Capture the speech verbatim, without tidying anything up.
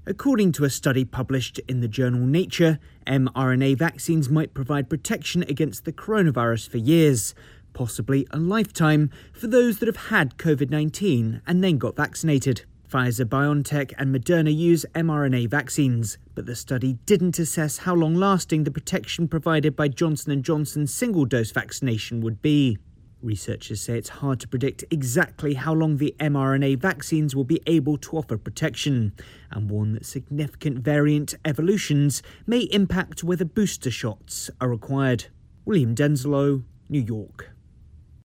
According to a study published in the journal Nature, mRNA vaccines might provide protection against the coronavirus for years, possibly a lifetime, for those that have had covid nineteen and then got vaccinated. Pfizer, BioNTech and Moderna use mRNA vaccines, but the study didn't assess how long-lasting the protection provided by Johnson and Johnson's single-dose vaccination would be. Researchers say it's hard to predict exactly how long the mRNA vaccines will be able to offer protection, and warn that significant variant evolutions may impact whether booster shots are required. William Denslow, New York.